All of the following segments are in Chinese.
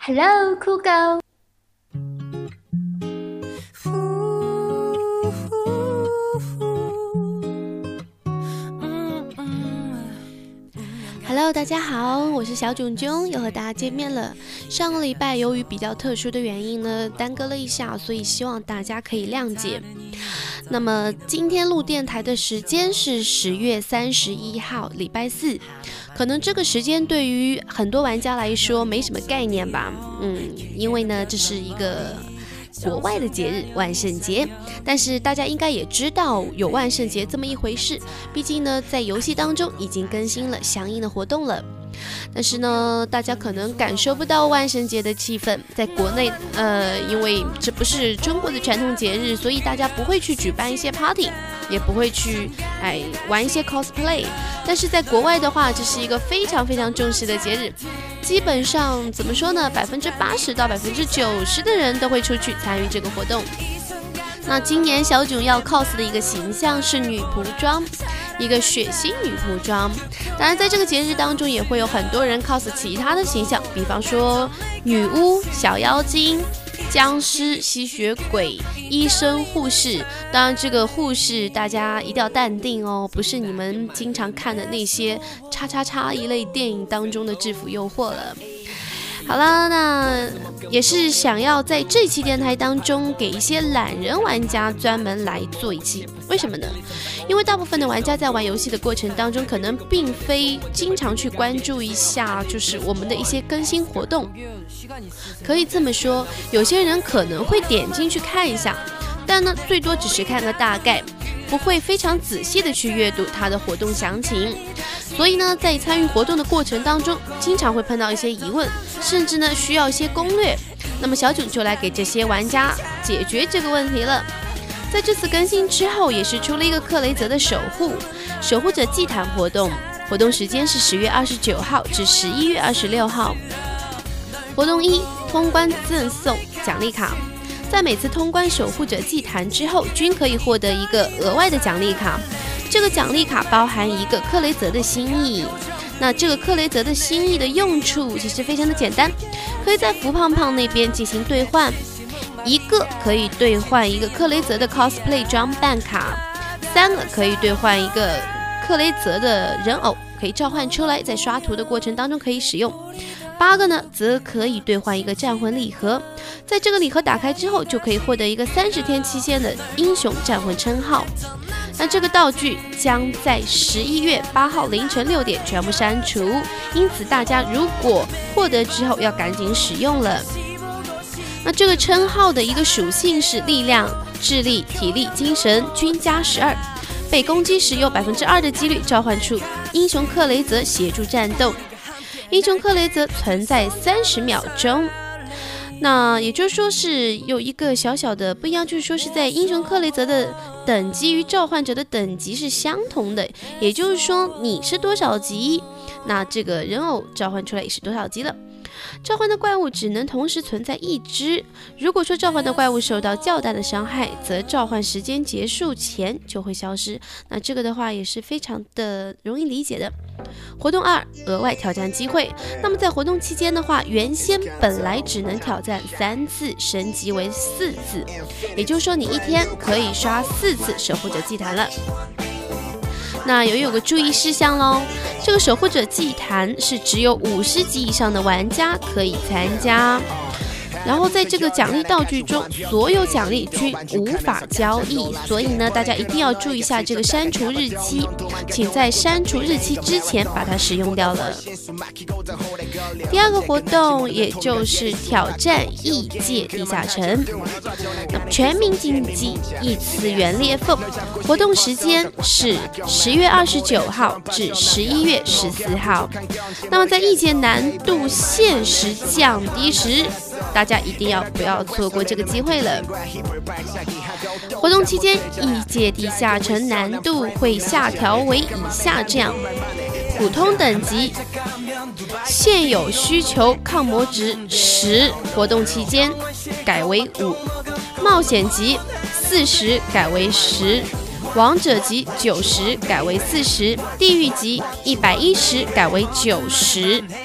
Hello， 酷狗。Hello， 大家好，我是小囧囧，又和大家见面了。上个礼拜由于比较特殊的原因呢，耽搁了一下，所以希望大家可以谅解。那么今天录电台的时间是10月31号，礼拜四。可能这个时间对于很多玩家来说没什么概念吧，因为呢这是一个国外的节日，万圣节，但是大家应该也知道有万圣节这么一回事，毕竟呢在游戏当中已经更新了相应的活动了。但是呢大家可能感受不到万圣节的气氛，在国内因为这不是中国的传统节日，所以大家不会去举办一些 party， 也不会去玩一些 cosplay。 但是在国外的话，这是一个非常非常重视的节日，基本上怎么说呢，80%到90%的人都会出去参与这个活动。那今年小囧要 cos 的一个形象是女仆装，一个血腥女仆装。当然在这个节日当中也会有很多人 cos 其他的形象，比方说女巫、小妖精、僵尸、吸血鬼、医生、护士。当然这个护士大家一定要淡定哦，不是你们经常看的那些叉叉叉一类电影当中的制服诱惑了。好了，那也是想要在这期电台当中给一些懒人玩家专门来做一期。为什么呢？因为大部分的玩家在玩游戏的过程当中可能并非经常去关注一下就是我们的一些更新活动。可以这么说，有些人可能会点进去看一下，但呢最多只是看个大概，不会非常仔细的去阅读它的活动详情。所以呢在参与活动的过程当中经常会碰到一些疑问，甚至呢需要一些攻略。那么小囧就来给这些玩家解决这个问题了。在这次更新之后，也是出了一个克雷泽的守护者祭坛活动，活动时间是10月29号至11月26号。活动1，通关赠送奖励卡，在每次通关守护者祭坛之后均可以获得一个额外的奖励卡，这个奖励卡包含一个克雷泽的心意。那这个克雷泽的心意的用处其实非常的简单，可以在福胖胖那边进行兑换，一个可以兑换一个克雷泽的 cosplay 装扮卡，3个可以兑换一个克雷泽的人偶，可以召唤出来，在刷图的过程当中可以使用，8个呢则可以兑换一个战魂礼盒，在这个礼盒打开之后就可以获得一个30天期限的英雄战魂称号。那这个道具将在11月8号凌晨6点全部删除，因此大家如果获得之后要赶紧使用了。那这个称号的一个属性是力量、智力、体力、精神均加12，被攻击时有2%的几率召唤出英雄克雷泽协助战斗，英雄克雷泽存在30秒钟。那也就是说是有一个小小的不一样，就是说是在英雄克雷泽的等级与召唤者的等级是相同的，也就是说你是多少级，那这个人偶召唤出来也是多少级了。召唤的怪物只能同时存在一只，如果说召唤的怪物受到较大的伤害，则召唤时间结束前就会消失。那这个的话也是非常的容易理解的。活动2，额外挑战机会。那么在活动期间的话，原先本来只能挑战3次，升级为4次，也就是说你一天可以刷4次守护者祭坛了。那有个注意事项咯，这个守护者祭坛是只有50级以上的玩家可以参加，然后在这个奖励道具中，所有奖励均无法交易，所以呢大家一定要注意一下这个删除日期，请在删除日期之前把它使用掉了。第2个活动也就是挑战异界地下城，那么全民竞技异次元裂缝，活动时间是10月29号至11月14号。那么在异界难度限时降低时，大家一定不要错过这个机会了。活动期间，异界地下城难度会下调为以下这样：普通等级，现有需求抗魔值10，活动期间改为5；冒险级40改为10；王者级90改为40；地狱级110改为90。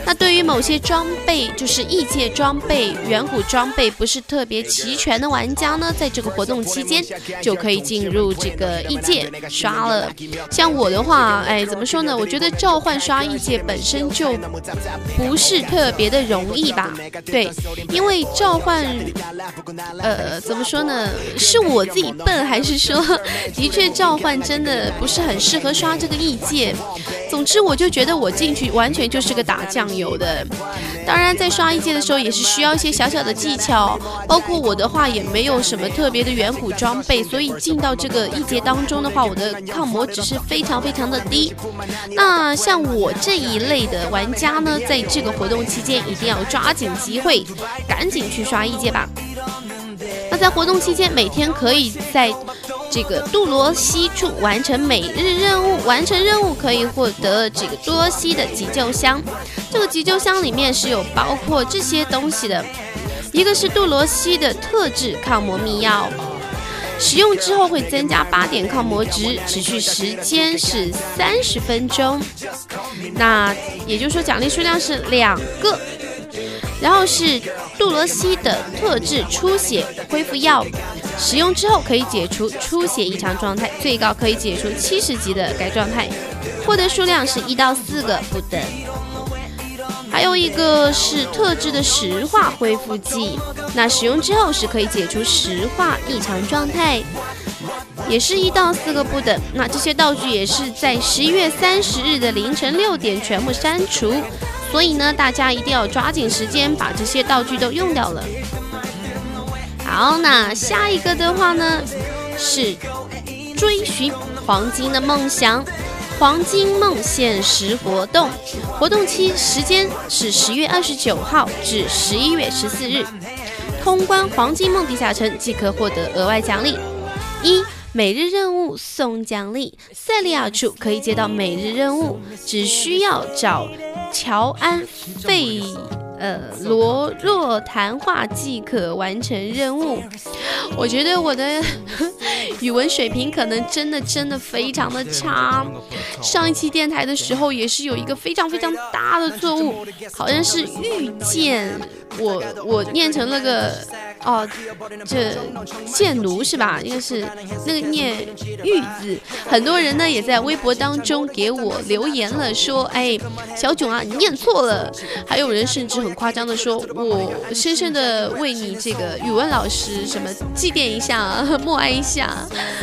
那对于某些装备，就是异界装备、远古装备不是特别齐全的玩家呢，在这个活动期间就可以进入这个异界刷了。像我的话，怎么说呢？我觉得召唤刷异界本身就不是特别的容易吧？对，因为召唤，怎么说呢？是我自己笨，还是说的确召唤真的不是很适合刷这个异界？总之，我就觉得我进去完全就是个打酱油的。当然，在刷异界的时候也是需要一些小小的技巧，包括我的话也没有什么特别的远古装备，所以进到这个异界当中的话，我的抗魔值是非常非常的低。那像我这一类的玩家呢，在这个活动期间一定要抓紧机会，赶紧去刷异界吧。那在活动期间，每天可以在这个杜罗西处完成每日任务，完成任务可以获得这个杜罗西的急救箱。这个急救箱里面是有包括这些东西的，一个是杜罗西的特制抗魔秘药，使用之后会增加8点抗魔值，持续时间是30分钟。那也就是说奖励数量是2个。然后是杜罗西的特制出血恢复药，使用之后可以解除出血异常状态，最高可以解除70级的该状态，获得数量是1到4个不等。还有一个是特制的石化恢复剂，那使用之后是可以解除石化异常状态，也是1到4个不等。那这些道具也是在11月30日的凌晨6点全部删除。所以呢，大家一定要抓紧时间把这些道具都用掉了。好，那下一个的话呢，是追寻黄金的梦想，黄金梦限时活动，活动期时间是10月29号至11月14日。通关黄金梦地下城即可获得额外奖励：一、每日任务送奖励，塞利亚处可以接到每日任务，只需要找乔安费罗若谈话即可完成任务。我觉得我的语文水平可能真的非常的差。上一期电台的时候也是有一个非常非常大的错误，好像是遇见，我念成了个这贱奴是吧？应该是那个念玉字。很多人呢也在微博当中给我留言了，说小囧啊，你念错了。还有人甚至很夸张的说，我深深的为你这个语文老师什么祭奠一下，默哀一下。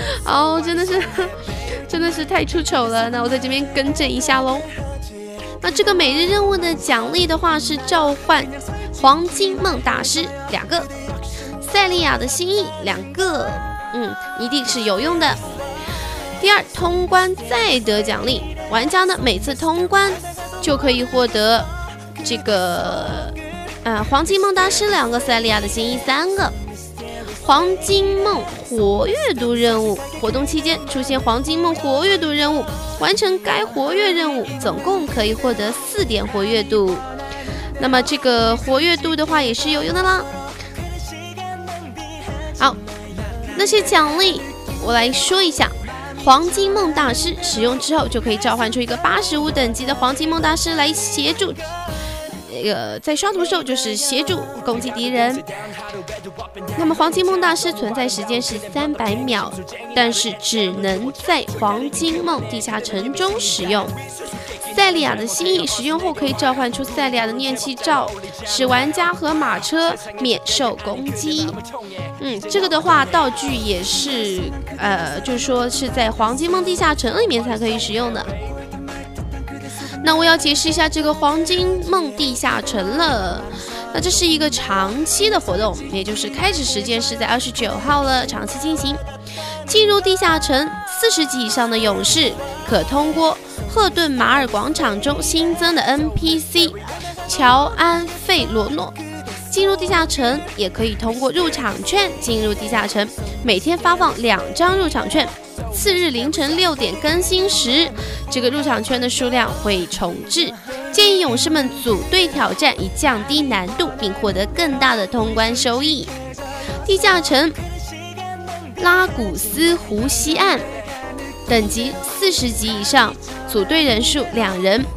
真的是太出丑了。那我在这边更正一下喽。那这个每日任务的奖励的话是召唤黄金梦大师2个，塞利亚的心意2个，一定是有用的。第二，通关再得奖励，玩家呢每次通关就可以获得这个黄金梦大师2个，塞利亚的心意3个。黄金梦活跃度任务，活动期间出现黄金梦活跃度任务，完成该活跃任务总共可以获得4点活跃度。那么这个活跃度的话也是有用的啦。好，那些奖励我来说一下。黄金梦大师使用之后就可以召唤出一个85等级的黄金梦大师来协助在刷图时候就是协助攻击敌人。那么黄金梦大师存在时间是300秒，但是只能在黄金梦地下城中使用。塞利亚的心意使用后可以召唤出塞利亚的念气罩，使玩家和马车免受攻击。这个的话道具也是就是说是在黄金梦地下城里面才可以使用的。那我要解释一下这个黄金梦地下城了。那这是一个长期的活动，也就是开始时间是在29号了，长期进行。进入地下城40级以上的勇士可通过赫顿马尔广场中新增的 NPC 乔安费罗诺进入地下城，也可以通过入场券进入地下城，每天发放2张入场券，次日凌晨6点更新时，这个入场券的数量会重置。建议勇士们组队挑战，以降低难度并获得更大的通关收益。地下城拉古斯湖西岸，等级40级以上，组队人数2人。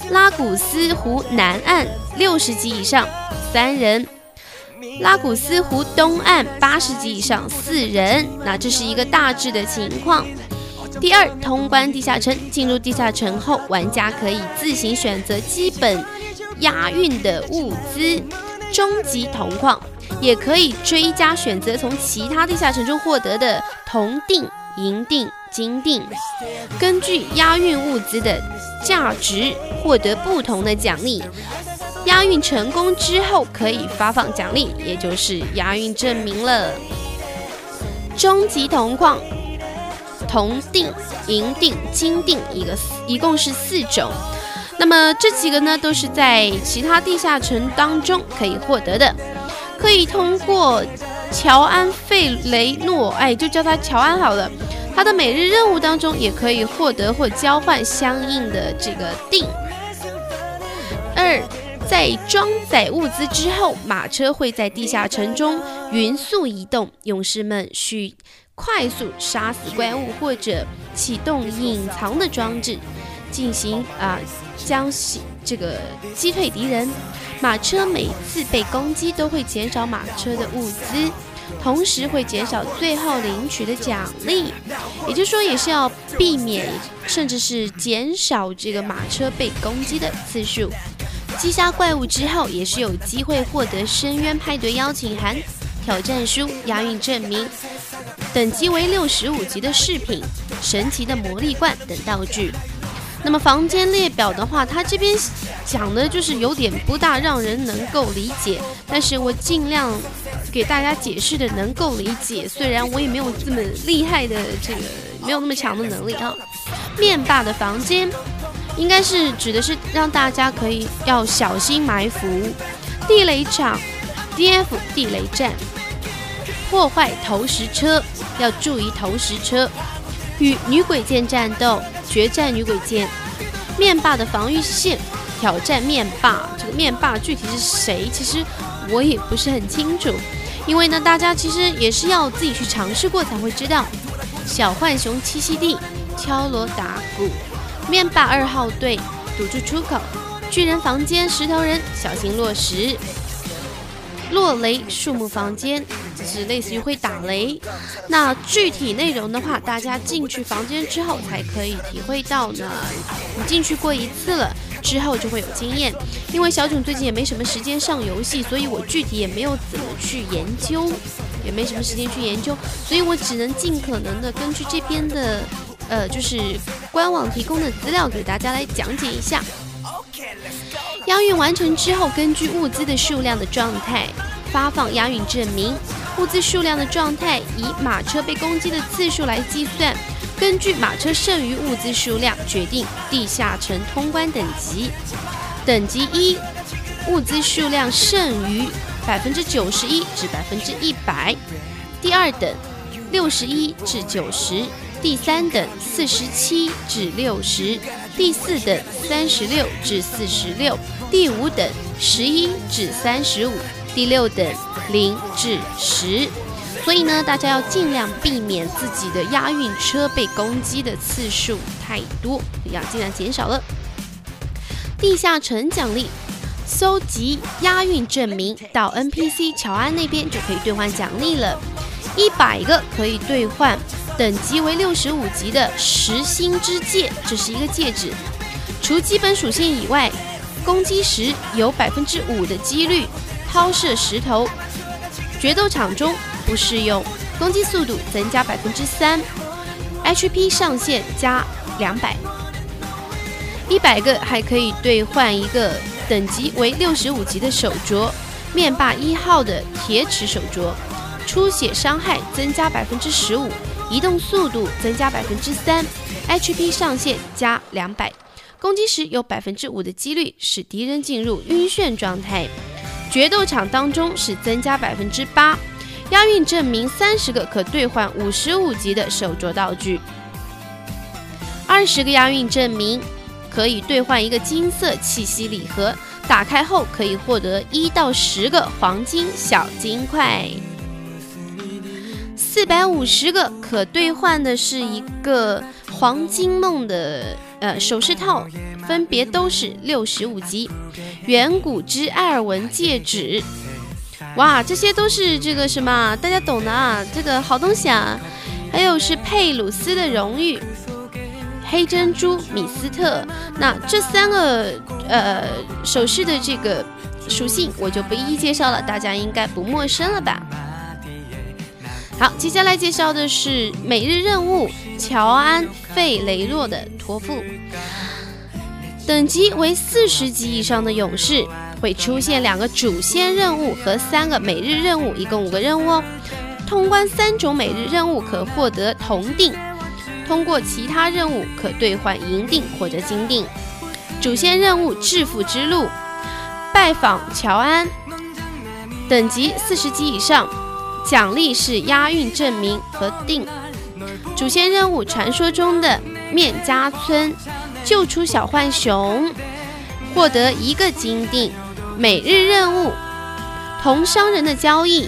拉古斯湖南岸60级以上3人，拉古斯湖东岸80级以上4人。那这是一个大致的情况。第二，通关地下城。进入地下城后，玩家可以自行选择基本押运的物资、终极铜矿，也可以追加选择从其他地下城中获得的铜锭、银锭、金锭，根据押运物资的价值获得不同的奖励。押运成功之后可以发放奖励，也就是押运证明了。终极铜矿、铜锭、银锭、金锭一共是4种。那么这几个呢，都是在其他地下城当中可以获得的，可以通过乔安费雷诺，就叫他乔安好了。他的每日任务当中也可以获得或交换相应的这个锭。2，在装载物资之后，马车会在地下城中匀速移动，勇士们需快速杀死怪物或者启动隐藏的装置，进行将这个击退敌人。马车每次被攻击都会减少马车的物资，同时会减少最后领取的奖励，也就是说也是要避免甚至是减少这个马车被攻击的次数。击杀怪物之后也是有机会获得深渊派对邀请函、挑战书、押运证明、等级为65级的饰品、神奇的魔力罐等道具。那么房间列表的话，它这边讲的就是有点不大让人能够理解，但是我尽量给大家解释的能够理解，虽然我也没有这么厉害的没有那么强的能力啊。面霸的房间应该是指的是让大家要小心埋伏。地雷场 DF 地雷战，破坏投石车，要注意投石车。与女鬼剑战斗，决战女鬼剑。面霸的防御线，挑战面霸。这个面霸具体是谁，其实我也不是很清楚，因为呢大家其实也是要自己去尝试过才会知道。小浣熊栖息地，敲锣打鼓。面霸2号队，堵住出口。巨人房间，石头人，小心落石。落雷树木房间，是类似于会打雷。那具体内容的话，大家进去房间之后才可以体会到呢。你进去过一次了之后就会有经验。因为小囧最近也没什么时间上游戏，所以我具体也没有怎么去研究，也没什么时间去研究，所以我只能尽可能的根据这边的就是官网提供的资料给大家来讲解一下。押运完成之后，根据物资的数量的状态发放押运证明。物资数量的状态以马车被攻击的次数来计算，根据马车剩余物资数量决定地下城通关等级。等级1，物资数量剩余91%至100%。第2等61至90。第3等47至60，第4等36至46，第5等11至35，第6等0至10。所以呢，大家要尽量避免自己的押运车被攻击的次数太多，要尽量减少了。地下城奖励，搜集押运证明到 NPC 乔安那边就可以兑换奖励了，100个可以兑换等级为65级的10星之戒，这是一个戒指。除基本属性以外，攻击时有5%的几率抛射石头，决斗场中不适用。攻击速度增加3%， HP 上限加200。100个还可以兑换一个等级为65级的手镯，面霸1号的铁齿手镯，出血伤害增加15%。移动速度增加3%， HP 上限加200，攻击时有5%的几率使敌人进入晕眩状态。决斗场当中是增加8%。押运证明30个可兑换55级的手镯道具。20个押运证明可以兑换一个金色气息礼盒，打开后可以获得1到10个黄金小金块。450个可兑换的是一个黄金梦的首饰套分别都是65级，远古之艾尔文戒指，哇，这些都是这个什么大家懂的啊，这个好东西啊。还有是佩鲁斯的荣誉，黑珍珠米斯特。那这3个首饰的这个属性我就不一一介绍了，大家应该不陌生了吧。好，接下来介绍的是每日任务乔安·费雷诺的托付，等级为40级以上的勇士会出现2个主线任务和3个每日任务，一共5个任务哦。通关3种每日任务可获得铜锭，通过其他任务可兑换银锭或者金锭。主线任务致富之路，拜访乔安，等级40级以上，奖励是押韵证明和锭。主线任务传说中的面家村，救出小浣熊，获得1个金锭。每日任务同商人的交易，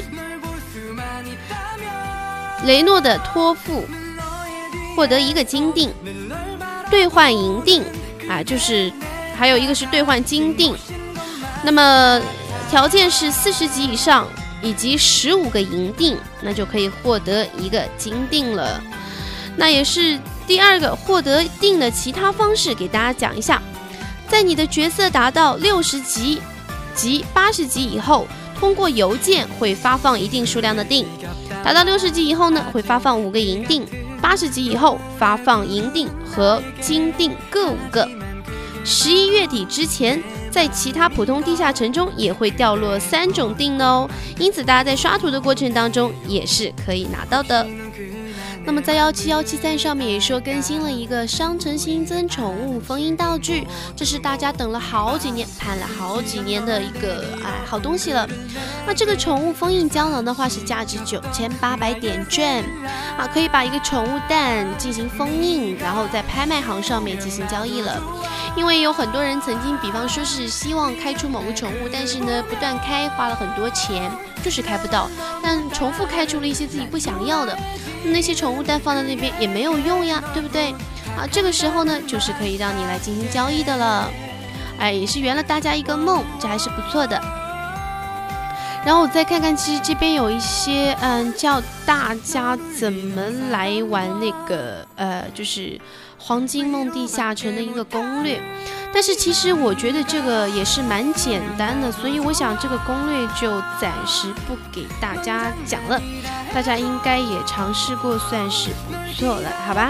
雷诺的托付，获得1个金锭，兑换银锭啊，就是还有一个是兑换金锭。那么条件是40级以上以及15个银锭，那就可以获得1个金锭了。那也是第2个获得锭的其他方式，给大家讲一下。在你的角色达到60级及80级以后，通过邮件会发放一定数量的锭。达到60级以后呢，会发放5个银锭；80级以后发放银锭和金锭各5个。11月底之前，在其他普通地下城中也会掉落3种锭哦，因此大家在刷图的过程当中也是可以拿到的。那么在17173上面也说更新了一个商城新增宠物封印道具，这是大家等了好几年盼了好几年的一个好东西了。那这个宠物封印胶囊的话是价值9800点券啊，可以把一个宠物蛋进行封印，然后在拍卖行上面进行交易了。因为有很多人曾经比方说是希望开出某个宠物，但是呢不断开花了很多钱就是开不到，但重复开出了一些自己不想要的，那些宠物蛋放在那边也没有用呀，对不对啊？这个时候呢就是可以让你来进行交易的了，也是圆了大家一个梦，这还是不错的。然后我再看看，其实这边有一些教大家怎么来玩那个就是黄金梦地下城的一个攻略，但是其实我觉得这个也是蛮简单的，所以我想这个攻略就暂时不给大家讲了，大家应该也尝试过，算是不错了，好吧？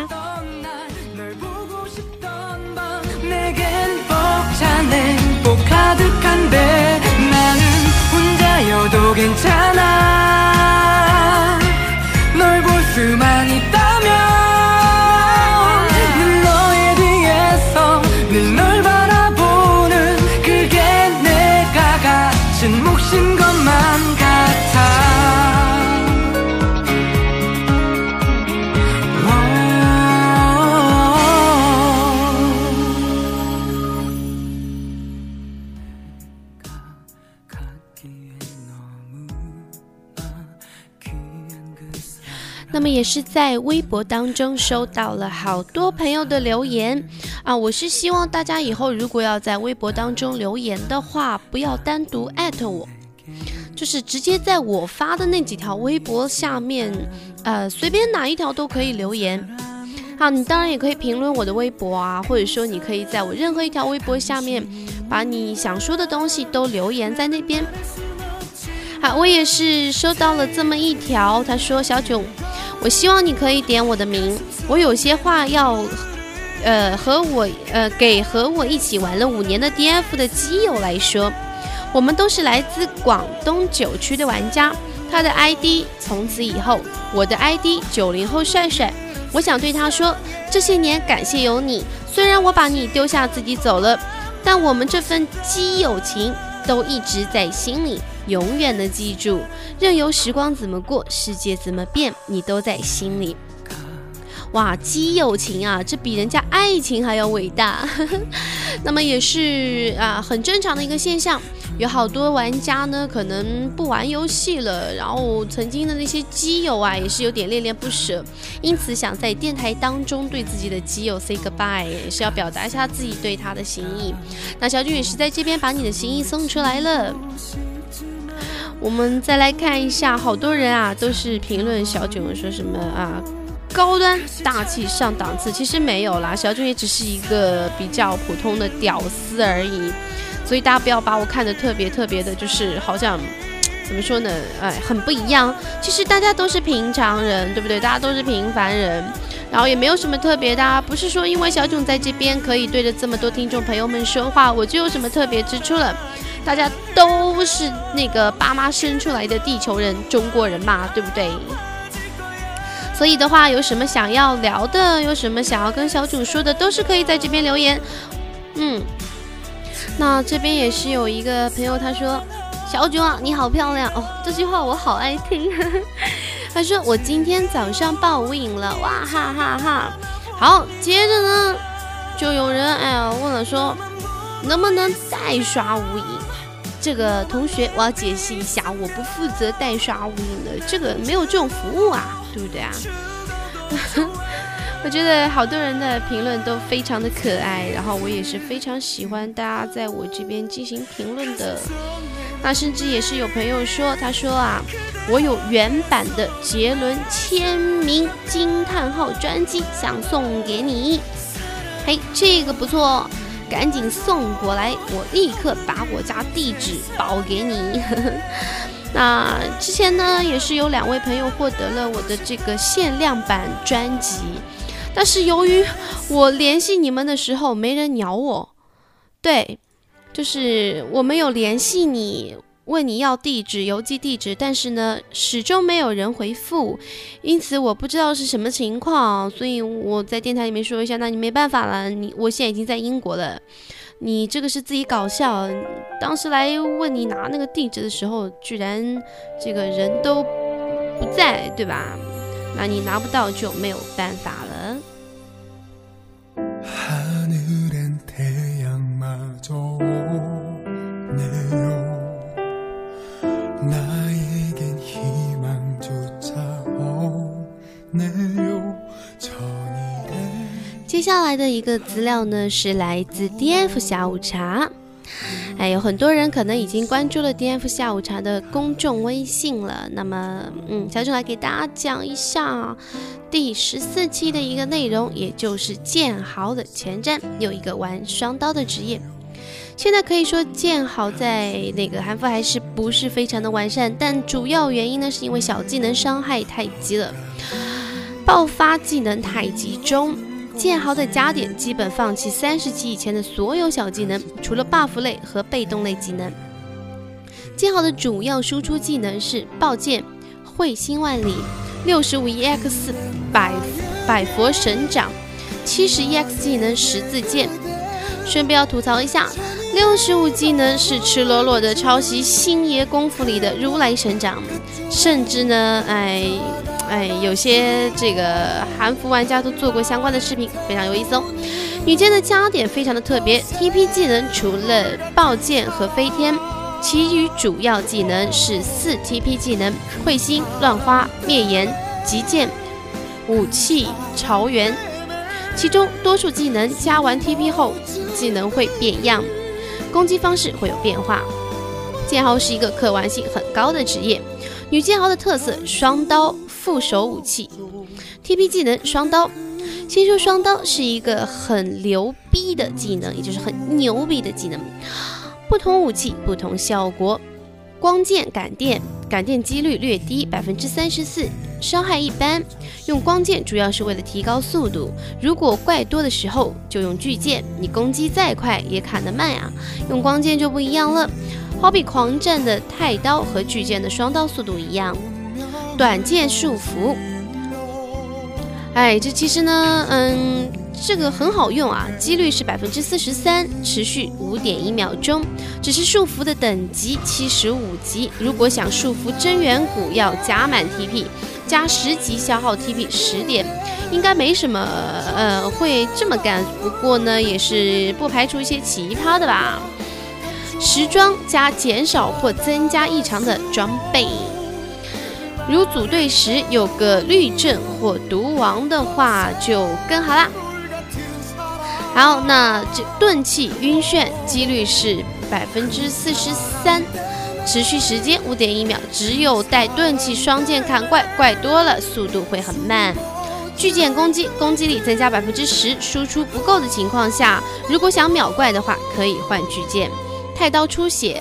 那么也是在微博当中收到了好多朋友的留言啊，我是希望大家以后如果要在微博当中留言的话，不要单独艾特我，就是直接在我发的那几条微博下面随便哪一条都可以留言。好，你当然也可以评论我的微博啊，或者说你可以在我任何一条微博下面把你想说的东西都留言在那边。好，我也是收到了这么一条，他说小囧，我希望你可以点我的名，我有些话要给和我一起玩了5年的 DF 的基友来说。我们都是来自广东9区的玩家，他的 ID 从此以后，我的 ID 90后帅帅。我想对他说，这些年感谢有你，虽然我把你丢下自己走了，但我们这份基友情都一直在心里，永远的记住，任由时光怎么过，世界怎么变，你都在心里。哇，基友情啊，这比人家爱情还要伟大。那么也是很正常的一个现象。 有好多玩家呢可能不玩游戏了，然后曾经的那些基友啊也是有点恋恋不舍，因此想在电台当中对自己的基友 say goodbye， 也是要表达一下自己对他的心意。那小囧也是在这边把你的心意送出来了。我们再来看一下，好多人啊都是评论小囧说什么啊高端大气上档次，其实没有啦，小囧也只是一个比较普通的屌丝而已，所以大家不要把我看得特别的，就是好像怎么说呢，很不一样。其实大家都是平常人，对不对？大家都是平凡人，然后也没有什么特别的啊，不是说因为小囧在这边可以对着这么多听众朋友们说话，我就有什么特别之处了。大家都是那个爸妈生出来的地球人，中国人嘛，对不对？所以的话，有什么想要聊的，有什么想要跟小囧说的，都是可以在这边留言。那这边也是有一个朋友，他说小囧啊，你好漂亮哦，这句话我好爱听。他说我今天早上报应了，哇哈哈哈。好，接着呢，就有人问了说，能不能代刷无影？这个同学我要解释一下，我不负责代刷无影的，这个没有这种服务啊，对不对啊？我觉得好多人的评论都非常的可爱，然后我也是非常喜欢大家在我这边进行评论的。那甚至也是有朋友说，他说啊，我有原版的杰伦签名惊叹号专辑想送给你，嘿，这个不错，赶紧送过来，我立刻把我家地址报给你。那之前呢，也是有2位朋友获得了我的这个限量版专辑，但是由于我联系你们的时候没人鸟我，对，就是我没有联系你，问你要地址、邮寄地址，但是呢，始终没有人回复，因此我不知道是什么情况，所以我在电台里面说一下，那你没办法了，我现在已经在英国了，你这个是自己搞笑，当时来问你拿那个地址的时候，居然这个人都不在，对吧？那你拿不到就没有办法了。接下来的一个资料呢，是来自 DF 下午茶。有很多人可能已经关注了 DF 下午茶的公众微信了。那么，小囧来给大家讲一下第14期的一个内容，也就是剑豪的前瞻有一个玩双刀的职业。现在可以说剑豪在那个韩服还是不是非常的完善，但主要原因呢，是因为小技能伤害太急了，爆发技能太集中。剑豪的加点基本放弃30级以前的所有小技能，除了 buff 类和被动类技能。剑豪的主要输出技能是爆剑、会心万里、65EX 百佛神掌、71EX 技能十字剑。顺便要吐槽一下，65技能是赤裸裸的抄袭星爷功夫里的如来神掌，甚至呢，有些这个韩服玩家都做过相关的视频，非常有意思哦。女剑的加点非常的特别 ，TP 技能除了爆剑和飞天，其余主要技能是4 TP 技能：会心、乱花、灭炎、极剑、武器、潮源。其中多数技能加完 TP 后，技能会变样，攻击方式会有变化。剑豪是一个可玩性很高的职业。女剑豪的特色：双刀、副手武器、TP 技能双刀。先说双刀是一个很牛逼的技能，也就是很牛逼的技能。不同武器不同效果。光剑感电几率略低 34%， 伤害一般。用光剑主要是为了提高速度，如果怪多的时候就用巨剑，你攻击再快也砍得慢啊。用光剑就不一样了，好比狂战的太刀和巨剑的双刀速度一样。短剑束缚，这其实呢，这个很好用啊，几率是 43%， 持续 5.1 秒钟，只是束缚的等级75级，如果想束缚真元骨要加满 TP， 加10级消耗 TP 10点，应该没什么会这么干，不过呢也是不排除一些奇葩的吧。 时装加减少或增加异常的装备。如组队时有个律阵或毒王的话就更好啦。好，那这钝器晕眩几率是43%，持续时间5.1秒。只有带钝器双剑砍怪，怪多了速度会很慢。巨剑攻击，攻击力增加10%，输出不够的情况下，如果想秒怪的话，可以换巨剑。太刀出血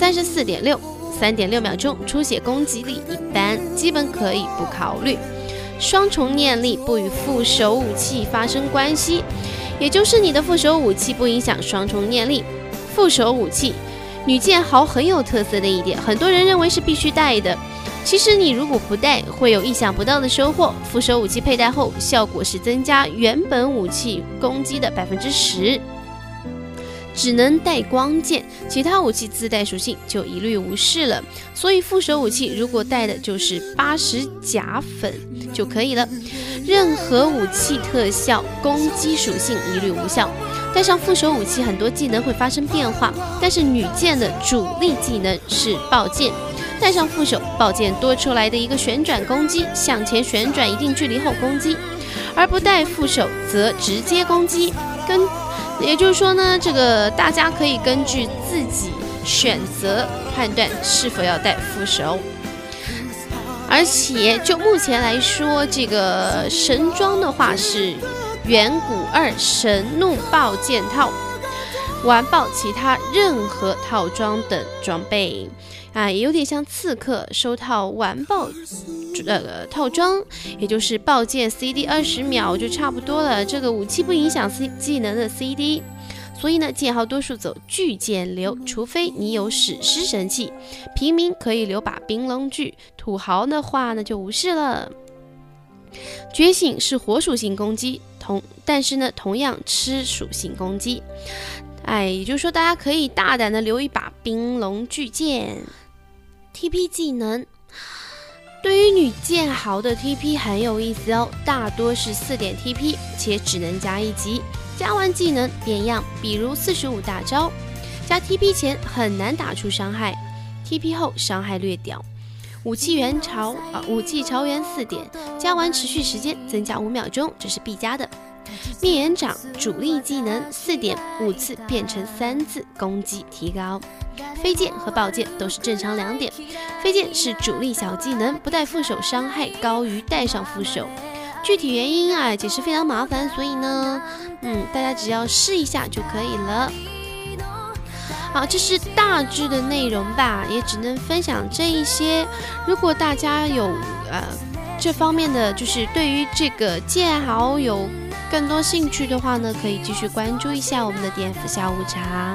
34.6， 3.6秒钟，出血攻击力一般，基本可以不考虑。双重念力不与副手武器发生关系，也就是你的副手武器不影响双重念力。副手武器，女剑豪很有特色的一点，很多人认为是必须带的，其实你如果不带，会有意想不到的收获。副手武器佩戴后，效果是增加原本武器攻击的10%，只能带光剑，其他武器自带属性就一律无视了。所以副手武器如果带的就是80甲粉就可以了。任何武器特效攻击属性一律无效。带上副手武器，很多技能会发生变化，但是女剑的主力技能是爆剑。带上副手，爆剑多出来的一个旋转攻击，向前旋转一定距离后攻击，而不带副手则直接攻击。也就是说呢，这个大家可以根据自己选择判断是否要带副手。而且就目前来说，这个神装的话是远古2神怒爆剑套，完爆其他任何套装等装备也有点像刺客收套完爆套装，也就是爆剑 CD 20秒就差不多了。这个武器不影响技能的 CD， 所以呢，剑豪多数走巨剑流，除非你有史诗神器。平民可以留把冰龙锯，土豪的话呢就无视了。觉醒是火属性攻击，但是呢同样吃属性攻击。也就是说大家可以大胆的留一把冰龙巨剑。TP 技能，对于女剑豪的 TP 很有意思哦，大多是4点 TP， 且只能加1级，加完技能变样，比如45大招，加 TP 前很难打出伤害， TP 后伤害略屌。武器潮源4点，加完持续时间增加5秒钟，这是必加的。灭炎掌主力技能4点，5次变成3次，攻击提高。飞剑和爆剑都是正常2点，飞剑是主力小技能，不带副手伤害高于带上副手。具体原因解释非常麻烦，所以呢，大家只要试一下就可以了。好，这是大致的内容吧，也只能分享这一些。如果大家有这方面的，就是对于这个剑豪有更多兴趣的话呢，可以继续关注一下我们的DF下午茶。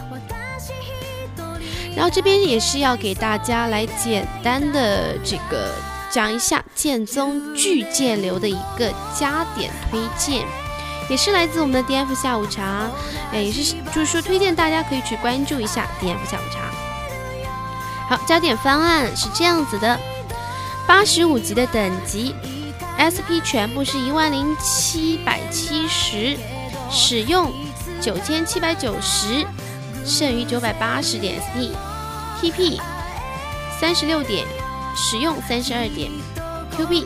然后这边也是要给大家来简单的这个讲一下剑宗巨剑流的一个加点推荐，也是来自我们的 DF 下午茶，也是就是说推荐大家可以去关注一下 DF 下午茶。好，加点方案是这样子的：85级的等级 SP 全部是10770，使用9790，剩余980点 SP，TP 36点，使用32点 ，QP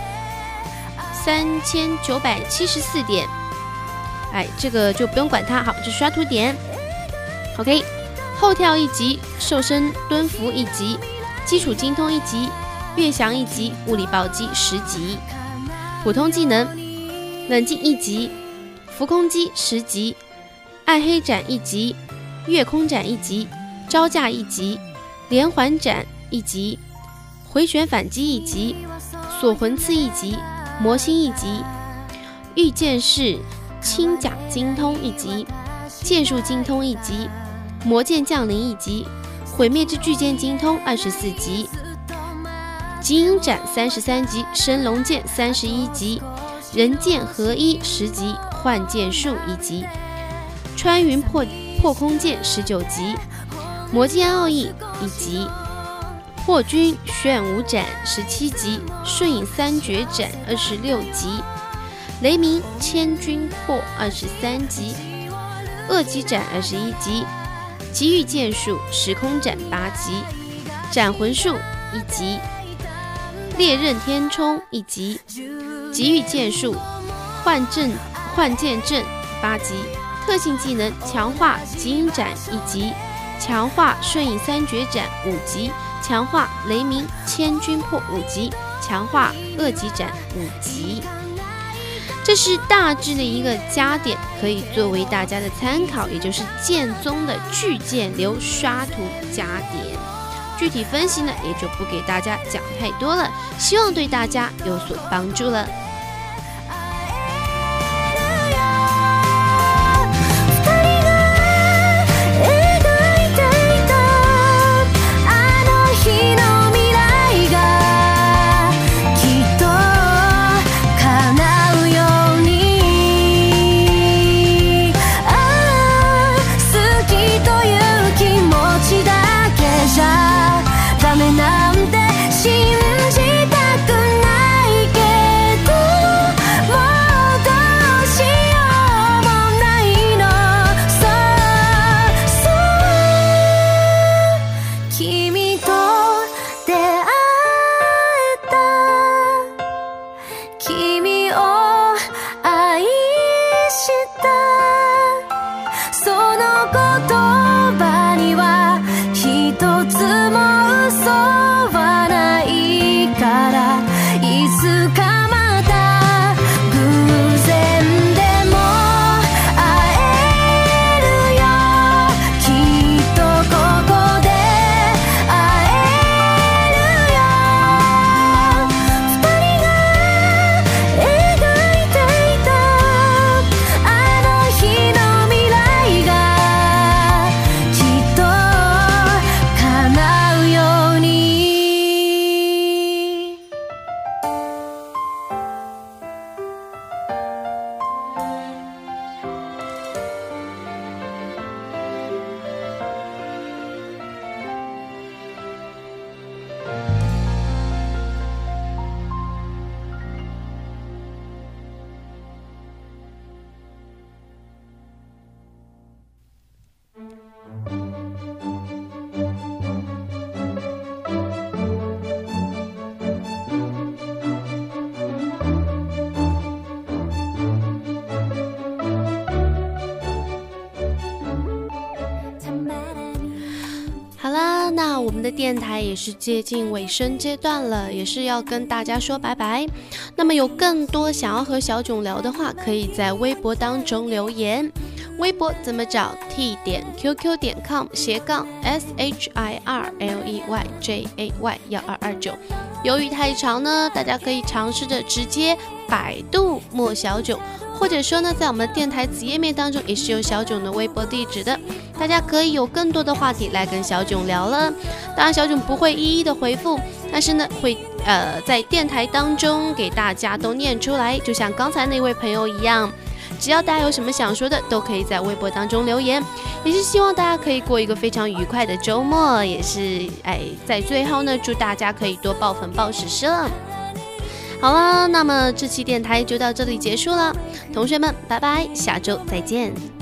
3974点，这个就不用管它，好，就刷图点。OK， 后跳1级，瘦身蹲伏1级，基础精通1级，跃翔1级，物理暴击10级，普通技能冷静1级，浮空击10级，暗黑斩1级，月空斩1级，招架1级，连环斩1级，回旋反击1级，锁魂刺1级，魔心1级，御剑士轻甲精通1级，剑术精通1级，魔剑降临1级，毁灭之巨剑精通24级，极影斩33级，升龙剑31级，人剑合一10级，幻剑术1级，穿云破空剑19级，魔剑奥义1级，破军炫舞斩17级，瞬影三绝斩26级，雷鸣千钧破23级，恶击斩21级， 极域剑术时空斩8级，斩魂术1级，烈刃天冲1级，极域剑术幻剑阵8级，特性技能强化极影斩1级，强化瞬影3绝斩5级，强化雷鸣千钧破5级，强化恶极斩5级。这是大致的一个加点，可以作为大家的参考，也就是剑宗的巨剑流刷图加点。具体分析呢，也就不给大家讲太多了，希望对大家有所帮助了。那我们的电台也是接近尾声阶段了，也是要跟大家说拜拜。那么有更多想要和小囧聊的话，可以在微博当中留言。微博怎么找 t.qq.com/shirleyjay1229。由于太长呢，大家可以尝试着直接百度莫小囧，或者说呢，在我们的电台子页面当中也是有小囧的微博地址的，大家可以有更多的话题来跟小囧聊了。当然小囧不会一一的回复，但是呢会在电台当中给大家都念出来，就像刚才那位朋友一样。只要大家有什么想说的，都可以在微博当中留言，也是希望大家可以过一个非常愉快的周末，也是在最后呢，祝大家可以多爆粉爆史诗了。好了，那么这期电台就到这里结束了，同学们拜拜，下周再见。